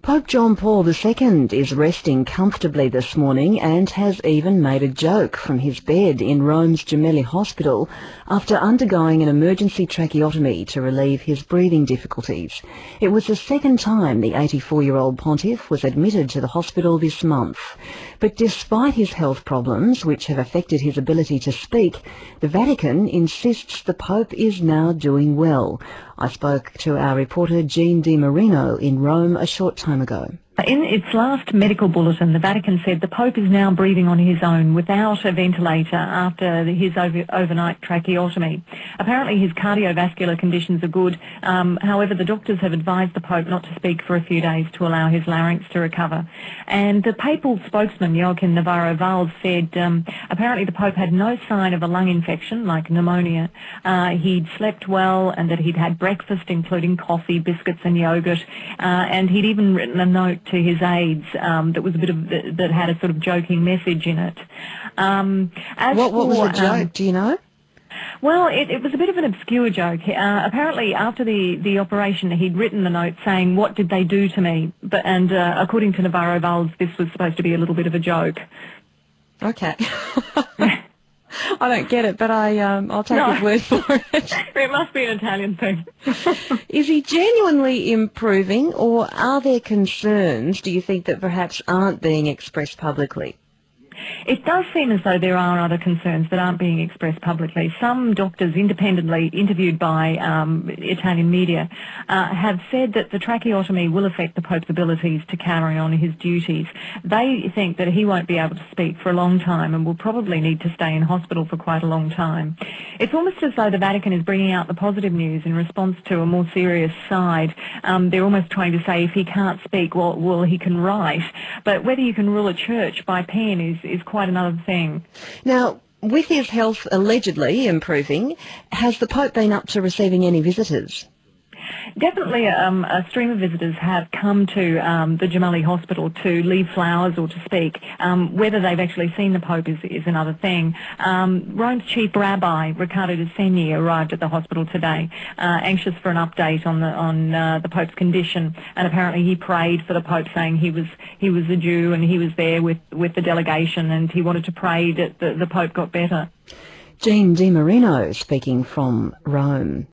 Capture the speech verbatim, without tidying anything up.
Pope John Paul the Second is resting comfortably this morning and has even made a joke from his bed in Rome's Gemelli Hospital after undergoing an emergency tracheotomy to relieve his breathing difficulties. It was the second time the eighty-four-year-old pontiff was admitted to the hospital this month. But despite his health problems, which have affected his ability to speak, the Vatican insists the Pope is now doing well. I spoke to our reporter Jean Di Marino in Rome a short time ago. In its last medical bulletin, the Vatican said the Pope is now breathing on his own without a ventilator after his over, overnight tracheotomy. Apparently his cardiovascular conditions are good. Um, however, the doctors have advised the Pope not to speak for a few days to allow his larynx to recover. And the papal spokesman, Joachim Navarro Valls, said um, apparently the Pope had no sign of a lung infection like pneumonia. Uh, he'd slept well and that he'd had breakfast, including coffee, biscuits and yogurt. Uh, and he'd even written a note to his aides um, that was a bit of that had a sort of joking message in it. Um, as what, what was for, the joke? Um, do you know? Well, it, it was a bit of an obscure joke. Uh, apparently, after the, the operation, he'd written the note saying, "What did they do to me?" But and uh, according to Navarro Valls, this was supposed to be a little bit of a joke. Okay. I don't get it, but I, um, I'll take no. his word for it. It must be an Italian thing. Is he genuinely improving, or are there concerns, do you think, that perhaps aren't being expressed publicly? It does seem as though there are other concerns that aren't being expressed publicly. Some doctors independently interviewed by um, Italian media uh, have said that the tracheotomy will affect the Pope's abilities to carry on his duties. They think that he won't be able to speak for a long time and will probably need to stay in hospital for quite a long time. It's almost as though the Vatican is bringing out the positive news in response to a more serious side. Um, they're almost trying to say if he can't speak, well, well, he can write. But whether you can rule a church by pen is is quite another thing. Now, with his health allegedly improving, has the Pope been up to receiving any visitors? Definitely um, a stream of visitors have come to um, the Gemelli Hospital to leave flowers or to speak. Um, whether they've actually seen the Pope is, is another thing. Um, Rome's chief rabbi, Riccardo De Segni, arrived at the hospital today, uh, anxious for an update on the on uh, the Pope's condition, and apparently he prayed for the Pope, saying he was he was a Jew and he was there with, with the delegation, and he wanted to pray that the, the Pope got better. Jean Di Marino speaking from Rome.